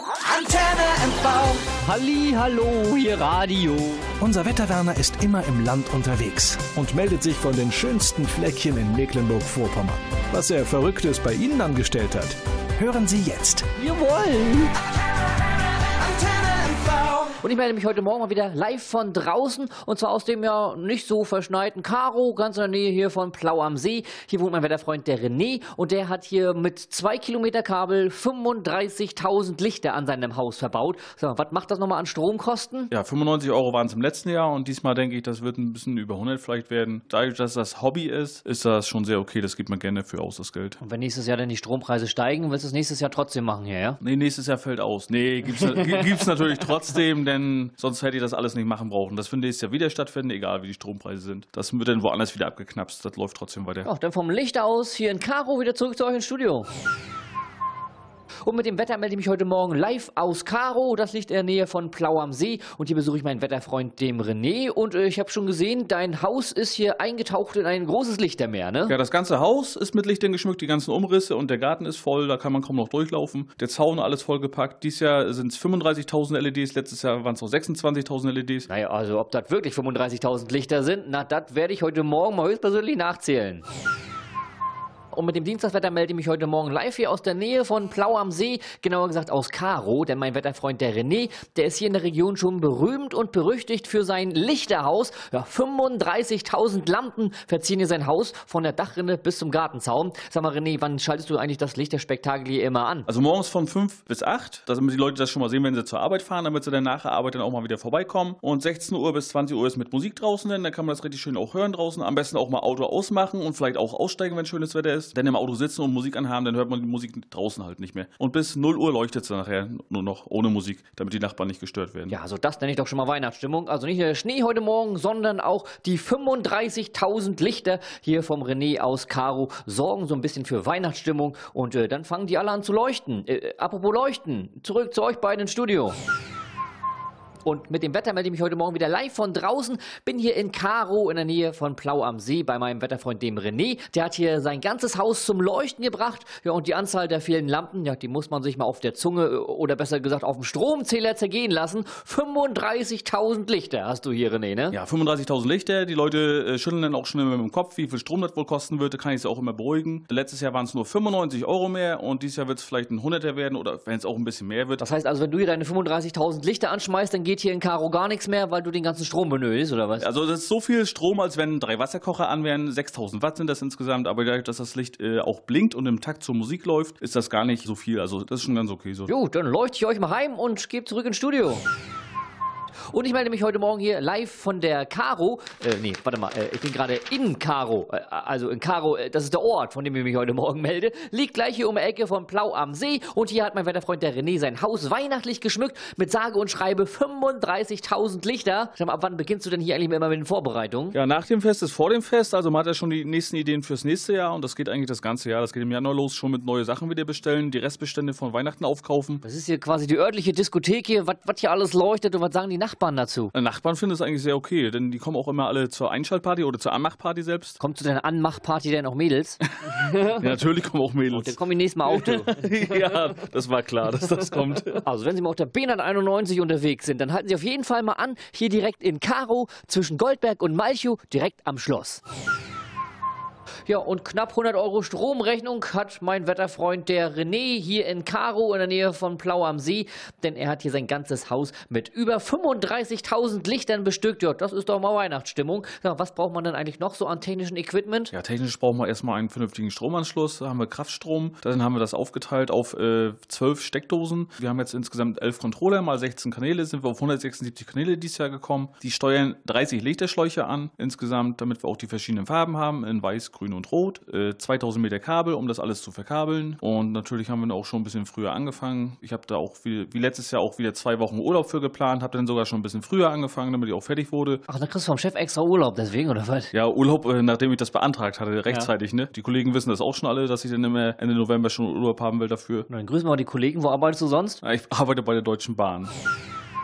Antenne MV. Hallo, hier Radio. Unser Wetterwerner ist immer im Land unterwegs und meldet sich von den schönsten Fleckchen in Mecklenburg-Vorpommern. Was er Verrücktes bei Ihnen angestellt hat, hören Sie jetzt. Jawohl. Antenne MV. Und ich melde mich heute Morgen mal wieder live von draußen. Und zwar aus dem ja nicht so verschneiten Karo, ganz in der Nähe hier von Plau am See. Hier wohnt mein Wetterfreund, der René. Und der hat hier mit 2 Kilometer Kabel 35.000 Lichter an seinem Haus verbaut. Sag mal, was macht das nochmal an Stromkosten? Ja, 95 € waren es im letzten Jahr und diesmal denke ich, das wird ein bisschen über 100 vielleicht werden. Dadurch, dass das Hobby ist das schon sehr okay. Das gibt man gerne für aus, das Geld. Und wenn nächstes Jahr dann die Strompreise steigen, willst du es nächstes Jahr trotzdem machen hier, ja? Nee, nächstes Jahr fällt aus. Nee, gibt's natürlich trotzdem, denn sonst hätte ich das alles nicht machen brauchen. Das wird nächstes Jahr wieder stattfinden, egal wie die Strompreise sind. Das wird dann woanders wieder abgeknapst. Das läuft trotzdem weiter. Ja, dann vom Licht aus hier in Karo wieder zurück zu euch ins Studio. Und mit dem Wetter melde ich mich heute Morgen live aus Karo. Das liegt in der Nähe von Plau am See. Und hier besuche ich meinen Wetterfreund, dem René. Und ich habe schon gesehen, dein Haus ist hier eingetaucht in ein großes Lichtermeer, ne? Ja, das ganze Haus ist mit Lichtern geschmückt, die ganzen Umrisse und der Garten ist voll, da kann man kaum noch durchlaufen. Der Zaun alles vollgepackt. Dieses Jahr sind es 35.000 LEDs, letztes Jahr waren es auch 26.000 LEDs. Naja, also ob das wirklich 35.000 Lichter sind, na, das werde ich heute Morgen mal höchstpersönlich nachzählen. Und mit dem Dienstagswetter melde ich mich heute Morgen live hier aus der Nähe von Plau am See, genauer gesagt aus Karo, denn mein Wetterfreund der René, der ist hier in der Region schon berühmt und berüchtigt für sein Lichterhaus. Ja, 35.000 Lampen verziehen hier sein Haus von der Dachrinne bis zum Gartenzaun. Sag mal René, wann schaltest du eigentlich das Lichterspektakel hier immer an? Also morgens von 5 bis 8, damit die Leute das schon mal sehen, wenn sie zur Arbeit fahren, damit sie dann nach der Arbeit dann auch mal wieder vorbeikommen. Und 16 Uhr bis 20 Uhr ist mit Musik draußen, dann kann man das richtig schön auch hören draußen. Am besten auch mal Auto ausmachen und vielleicht auch aussteigen, wenn schönes Wetter ist. Dann im Auto sitzen und Musik anhaben, dann hört man die Musik draußen halt nicht mehr. Und bis 0 Uhr leuchtet es dann nachher nur noch ohne Musik, damit die Nachbarn nicht gestört werden. Ja, also das nenne ich doch schon mal Weihnachtsstimmung. Also nicht nur der Schnee heute Morgen, sondern auch die 35.000 Lichter hier vom René aus Karo sorgen so ein bisschen für Weihnachtsstimmung. Und dann fangen die alle an zu leuchten. Apropos leuchten, zurück zu euch beiden ins Studio. Und mit dem Wetter melde ich mich heute Morgen wieder live von draußen. Bin hier in Karo in der Nähe von Plau am See bei meinem Wetterfreund dem René. Der hat hier sein ganzes Haus zum Leuchten gebracht. Ja, und die Anzahl der vielen Lampen, ja, die muss man sich mal auf der Zunge oder besser gesagt auf dem Stromzähler zergehen lassen. 35.000 Lichter hast du hier, René, ne? Ja, 35.000 Lichter. Die Leute schütteln dann auch schon immer mit dem Kopf, wie viel Strom das wohl kosten wird. Da kann ich es auch immer beruhigen. Letztes Jahr waren es nur 95 € mehr und dieses Jahr wird es vielleicht ein 100er werden oder wenn es auch ein bisschen mehr wird. Das heißt also, wenn du hier deine 35.000 Lichter anschmeißt, dann geht hier in Karo gar nichts mehr, weil du den ganzen Strom benötigst, oder was? Also das ist so viel Strom, als wenn 3 Wasserkocher an wären. 6.000 Watt sind das insgesamt, aber dadurch, dass das Licht auch blinkt und im Takt zur Musik läuft, ist das gar nicht so viel. Also das ist schon ganz okay so. Gut, dann leuchte ich euch mal heim und gebe zurück ins Studio. Und ich melde mich heute Morgen hier live von der Karo. Ich bin gerade in Karo. Also in Karo, das ist der Ort, von dem ich mich heute Morgen melde. Liegt gleich hier um die Ecke von Plau am See. Und hier hat mein Wetterfreund der René sein Haus weihnachtlich geschmückt mit sage und schreibe 35.000 Lichter. Sag mal, ab wann beginnst du denn hier eigentlich immer mit den Vorbereitungen? Ja, nach dem Fest ist vor dem Fest. Also man hat ja schon die nächsten Ideen fürs nächste Jahr. Und das geht eigentlich das ganze Jahr. Das geht im Januar los, schon mit neue Sachen wieder bestellen. Die Restbestände von Weihnachten aufkaufen. Das ist hier quasi die örtliche Diskothek hier. Was hier alles leuchtet und was sagen die Nachbarn dazu? Nachbarn finden es eigentlich sehr okay, denn die kommen auch immer alle zur Einschaltparty oder zur Anmachparty selbst. Kommt zu deiner Anmachparty denn auch Mädels? Ja, natürlich kommen auch Mädels. Und dann kommen die nächstes Mal auch. Ja, das war klar, dass das kommt. Also wenn Sie mal auf der B91 unterwegs sind, dann halten Sie auf jeden Fall mal an, hier direkt in Karo zwischen Goldberg und Malchow, direkt am Schloss. Ja, und knapp 100 € Stromrechnung hat mein Wetterfreund der René hier in Karo in der Nähe von Plau am See, denn er hat hier sein ganzes Haus mit über 35.000 Lichtern bestückt. Ja, das ist doch mal Weihnachtsstimmung. Ja, was braucht man denn eigentlich noch so an technischem Equipment? Ja, technisch brauchen wir erstmal einen vernünftigen Stromanschluss. Da haben wir Kraftstrom. Dann haben wir das aufgeteilt auf 12 Steckdosen. Wir haben jetzt insgesamt 11 Controller, mal 16 Kanäle, sind wir auf 176 Kanäle dieses Jahr gekommen. Die steuern 30 Lichterschläuche an insgesamt, damit wir auch die verschiedenen Farben haben, in weiß, grün und rot. 2000 Meter Kabel, um das alles zu verkabeln. Und natürlich haben wir auch schon ein bisschen früher angefangen. Ich habe da auch wie letztes Jahr auch wieder 2 Wochen Urlaub für geplant. Habe dann sogar schon ein bisschen früher angefangen, damit ich auch fertig wurde. Ach, dann kriegst du vom Chef extra Urlaub deswegen, oder was? Ja, Urlaub, nachdem ich das beantragt hatte, rechtzeitig, ne? Die Kollegen wissen das auch schon alle, dass ich dann immer Ende November schon Urlaub haben will dafür. Na, dann grüßen wir mal die Kollegen. Wo arbeitest du sonst? Ich arbeite bei der Deutschen Bahn.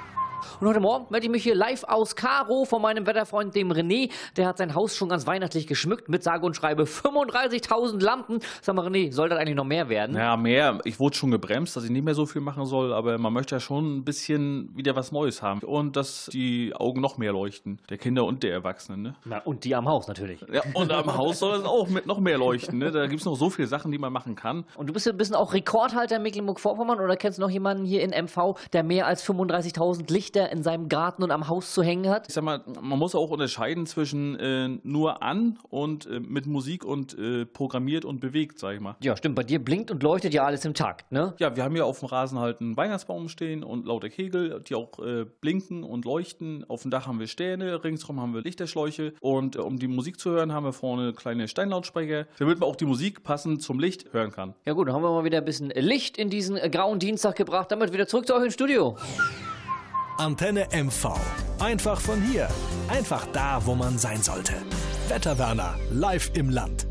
Und heute Morgen melde ich mich hier live aus Karo von meinem Wetterfreund, dem René. Der hat sein Haus schon ganz weihnachtlich geschmückt mit sage und schreibe 35.000 Lampen. Sag mal, René, soll das eigentlich noch mehr werden? Ja, mehr. Ich wurde schon gebremst, dass ich nicht mehr so viel machen soll, aber man möchte ja schon ein bisschen wieder was Neues haben. Und dass die Augen noch mehr leuchten. Der Kinder und der Erwachsenen, ne? Na, und die am Haus natürlich. Ja, und am Haus soll es auch mit noch mehr leuchten, ne? Da gibt es noch so viele Sachen, die man machen kann. Und du bist ja ein bisschen auch Rekordhalter in Mecklenburg-Vorpommern oder kennst du noch jemanden hier in MV, der mehr als 35.000 Lichter in seinem Garten und am Haus zu hängen hat? Ich sag mal, man muss auch unterscheiden zwischen nur an und mit Musik und programmiert und bewegt, sag ich mal. Ja, stimmt. Bei dir blinkt und leuchtet ja alles im Takt, ne? Ja, wir haben ja auf dem Rasen halt einen Weihnachtsbaum stehen und lauter Kegel, die auch blinken und leuchten. Auf dem Dach haben wir Sterne, ringsrum haben wir Lichterschläuche und um die Musik zu hören, haben wir vorne kleine Steinlautsprecher, damit man auch die Musik passend zum Licht hören kann. Ja gut, dann haben wir mal wieder ein bisschen Licht in diesen grauen Dienstag gebracht. Damit wieder zurück zu euch ins Studio. Antenne MV. Einfach von hier. Einfach da, wo man sein sollte. Wetterwerner live im Land.